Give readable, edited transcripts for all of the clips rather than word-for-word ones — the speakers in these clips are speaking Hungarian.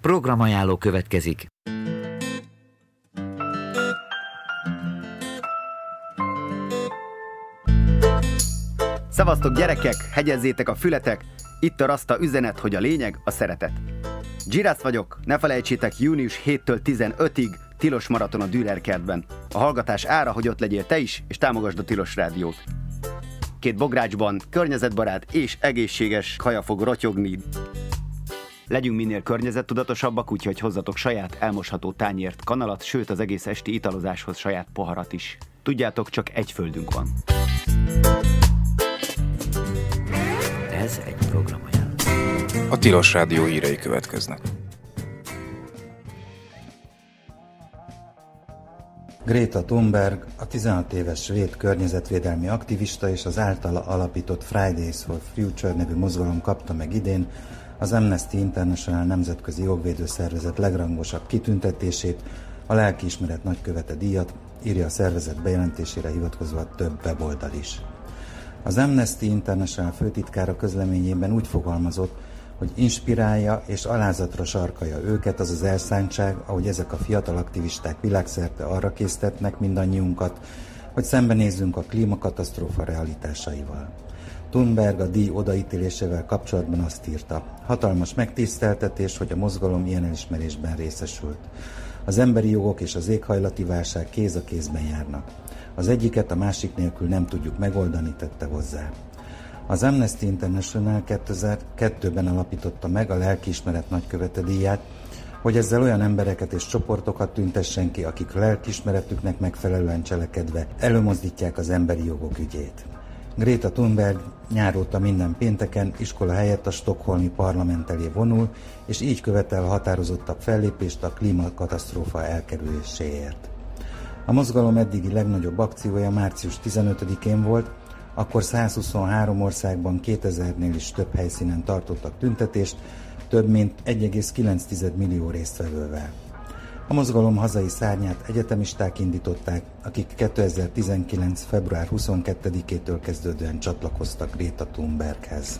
Programajánló következik. Szevasztok gyerekek, hegyezzétek a fületek, itt a Rasta üzenet, hogy a lényeg a szeretet. Girasz vagyok, ne felejtsétek, június 7-től 15-ig tilos maraton a Dürer kertben. A hallgatás ára, hogy ott legyél te is, és támogasd a Tilos Rádiót. 2 bográcsban környezetbarát és egészséges kaja fog rotyogni. Legyünk minél környezettudatosabbak, úgyhogy hozzatok saját elmosható tányért, kanalat, sőt az egész esti italozáshoz saját poharat is. Tudjátok, csak egy földünk van. Ez egy programajánló. A Tilos Rádió hírei következnek. Greta Thunberg, a 16 éves svéd környezetvédelmi aktivista és az általa alapított Fridays for Future nevű mozgalom kapta meg idén az Amnesty International nemzetközi jogvédő szervezet legrangosabb kitüntetését, a lelkiismeret nagykövete díjat, írja a szervezet bejelentésére hivatkozva több weboldal is. Az Amnesty International főtitkára közleményében úgy fogalmazott, hogy inspirálja és alázatra sarkalja őket az az elszántság, ahogy ezek a fiatal aktivisták világszerte arra késztetnek mindannyiunkat, hogy szembenézzünk a klímakatasztrófa realitásaival. Thunberg a díj odaítélésével kapcsolatban azt írta: hatalmas megtiszteltetés, hogy a mozgalom ilyen elismerésben részesült. Az emberi jogok és az éghajlati válság kéz a kézben járnak. Az egyiket a másik nélkül nem tudjuk megoldani, tette hozzá. Az Amnesty International 2002-ben alapította meg a lelkiismeret nagykövete díját, hogy ezzel olyan embereket és csoportokat tüntessen ki, akik lelkiismeretüknek megfelelően cselekedve előmozdítják az emberi jogok ügyét. Greta Thunberg nyáróta minden pénteken iskola helyett a stockholmi parlament elé vonul, és így követel határozottabb fellépést a klímakatasztrófa elkerüléséért. A mozgalom eddigi legnagyobb akciója március 15-én volt, akkor 123 országban 2000-nél is több helyszínen tartottak tüntetést, több mint 1,9 millió résztvevővel. A mozgalom hazai szárnyát egyetemisták indították, akik 2019. február 22-től kezdődően csatlakoztak Greta Thunberghez.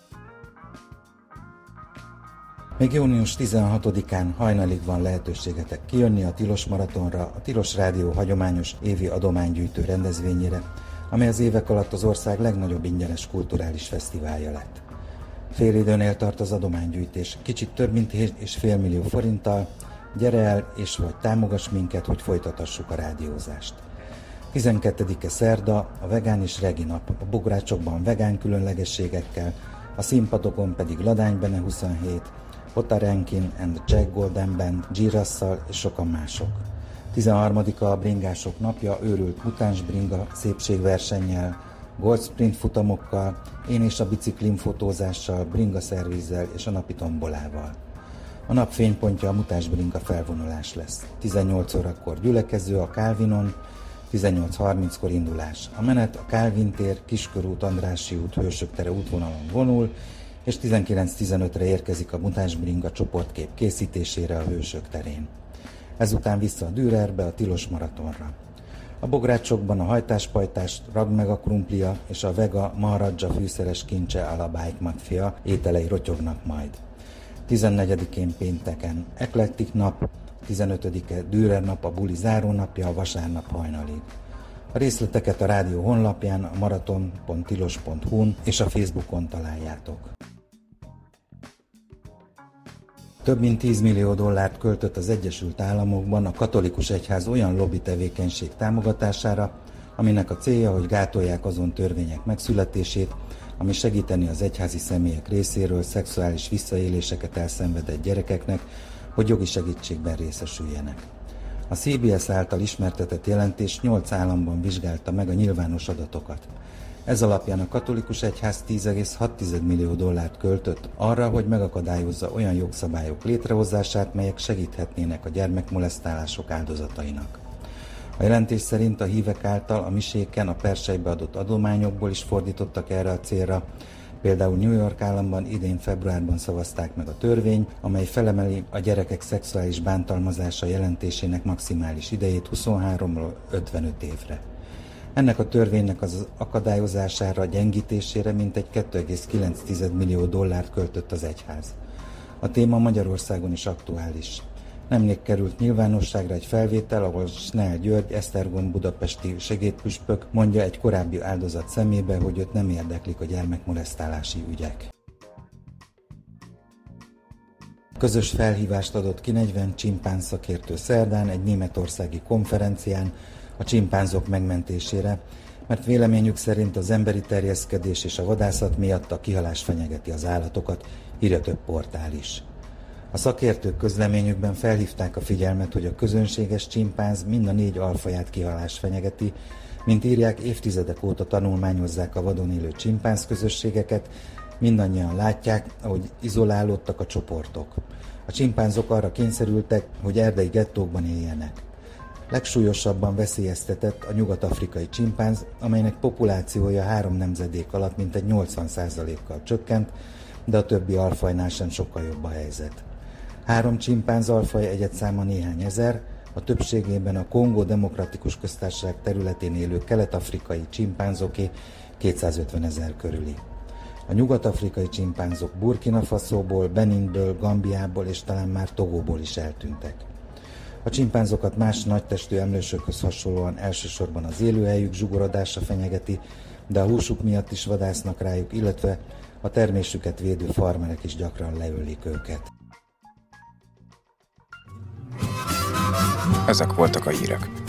Még június 16-án hajnalig van lehetőségetek kijönni a Tilos Maratonra, a Tilos Rádió hagyományos évi adománygyűjtő rendezvényére, amely az évek alatt az ország legnagyobb ingyenes kulturális fesztiválja lett. Félidőnél tart az adománygyűjtés, kicsit több mint 7,5 millió forinttal. Gyere el és vagy támogass minket, hogy folytatassuk a rádiózást. 12-e szerda, a vegán és regi nap, a bográcsokban vegán különlegességekkel, a színpadokon pedig Ladány Bene 27, Ota Rankin and the Jack Golden Band, Girasszal és sokan mások. 13-a a bringások napja, őrült mutáns bringa szépségversennyel, Gold Sprint futamokkal, én és a biciklim fotózással, bringa szervizzel és a napi tombolával. A nap fénypontja a mutáns bringa felvonulás lesz. 18 órakor gyülekező a Kálvinon, 18:30-kor indulás. A menet a Kálvin tér, Kiskörút, Andrássy út, Hősök tere útvonalon vonul, és 19:15-re érkezik a mutáns bringa csoportkép készítésére a Hősök terén. Ezután vissza a Dürerbe, a Tilos Maratonra. A bográcsokban a hajtáspajtás, ragd meg a krumplia és a vega Maharaja fűszeres kincse a la Bike Mafia ételei rotyognak majd. 14-én pénteken eklektik nap, 15-e Dürer nap, a buli zárónapja, a vasárnap hajnalig. A részleteket a rádió honlapján, a maraton.tilos.hu-n és a Facebookon találjátok. Több mint 10 millió dollárt költött az Egyesült Államokban a katolikus egyház olyan lobby tevékenység támogatására, aminek a célja, hogy gátolják azon törvények megszületését, ami segíteni az egyházi személyek részéről szexuális visszaéléseket elszenvedett gyerekeknek, hogy jogi segítségben részesüljenek. A CBS által ismertetett jelentés 8 államban vizsgálta meg a nyilvános adatokat. Ez alapján a katolikus egyház 10,6 millió dollárt költött arra, hogy megakadályozza olyan jogszabályok létrehozását, melyek segíthetnének a gyermekmolesztálások áldozatainak. A jelentés szerint a hívek által a miséken a persejbe adott adományokból is fordítottak erre a célra. Például New York államban idén februárban szavazták meg a törvény, amely felemeli a gyerekek szexuális bántalmazása jelentésének maximális idejét 23-ról 55 évre. Ennek a törvénynek az akadályozására, gyengítésére mintegy 2,9 millió dollárt költött az egyház. A téma Magyarországon is aktuális. Nemrég került nyilvánosságra egy felvétel, ahol Snell György, Esztergom budapesti segédpüspök mondja egy korábbi áldozat szemébe, hogy őt nem érdeklik a gyermekmolesztálási ügyek. Közös felhívást adott ki 40 csimpánz szakértő szerdán egy németországi konferencián a csimpánzok megmentésére, mert véleményük szerint az emberi terjeszkedés és a vadászat miatt a kihalás fenyegeti az állatokat, írja több portál is. A szakértők közleményükben felhívták a figyelmet, hogy a közönséges csimpánz mind a 4 alfaját kihalás fenyegeti, mint írják, évtizedek óta tanulmányozzák a vadon élő csimpánz közösségeket, mindannyian látják, ahogy izolálódtak a csoportok. A csimpánzok arra kényszerültek, hogy erdei gettókban éljenek. Legsúlyosabban veszélyeztetett a nyugat-afrikai csimpánz, amelynek populációja 3 nemzedék alatt mintegy 80%-kal csökkent, de a többi alfajnál sem sokkal jobb a helyzet. 3 csimpánz alfaj egyedszáma néhány ezer, a többségében a Kongó Demokratikus Köztársaság területén élő kelet-afrikai csimpánzoké 250 000 körüli. A nyugat-afrikai csimpánzok Burkina Fasóból, Beninből, Gambiából és talán már Togóból is eltűntek. A csimpánzokat más nagytestű emlősökhöz hasonlóan elsősorban az élőhelyük zsugorodása fenyegeti, de a húsuk miatt is vadásznak rájuk, illetve a termésüket védő farmerek is gyakran leölik őket. Ezek voltak a hírek.